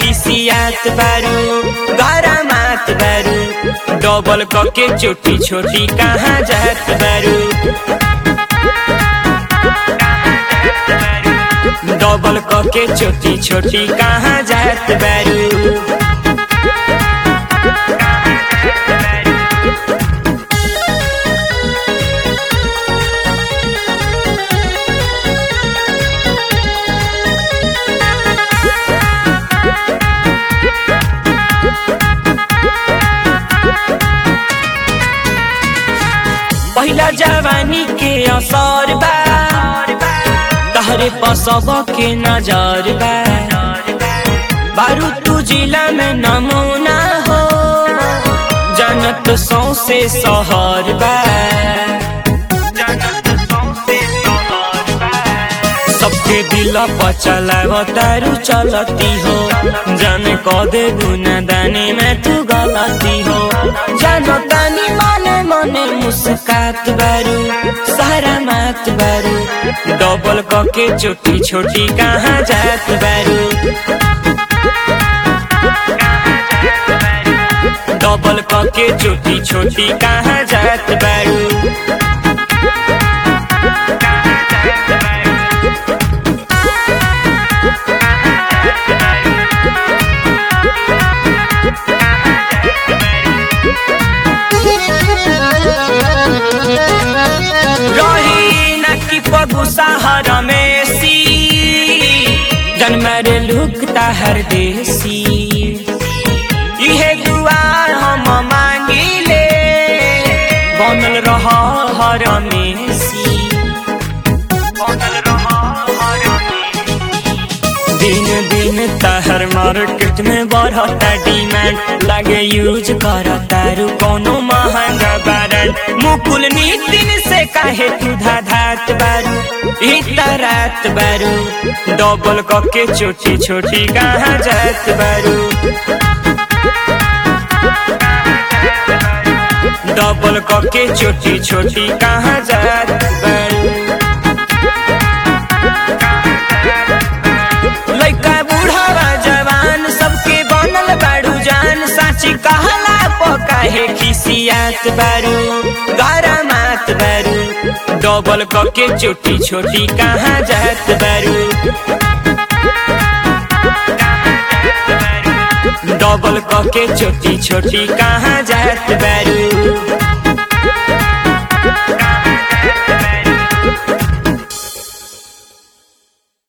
खिसियात बारू गरमात बारू डबल कके छोटी छोटी कहाँ जात बारू डबल कके छोटी छोटी कहाँ जात बारू पहिला जवानी के असर बा तहरे पसब के नजर बा बारू तू जिला में नमूना हो जनत सौसे शहर बा सबके दिल पचलाव तारू चलती हो जाने कदे गुना दाने में तू गलती हो जानो तानी मने मने मुस्कात बारू सारा मात बारू डबल कके छोटी छोटी कहाँ जात बारू डबल कके छोटी छोटी कहाँ जात बारू शहर में सी जन्मर लुकता हर देसी इहे दुआर हम मांगिले बनल रह हर में सी दिन दिन तहर मार्केट में बढ़ता डिमांड लगे यूज करता रू कोनो महंगा ब्रांड मुकुल नितिन से काहे तू धात बारू रात बारू डबल कके छोटी छोटी कहाँ जात बारू डबल कके छोटी छोटी कहाँ जात बारू लइका बूढ़ा जवान सबके बनल बारू जान साची कहला पकाहे खिसियात बारू गरमात बारू डबल कके छोटी छोटी कहाँ जात बारू डबल कके छोटी छोटी कहाँ जात बारू।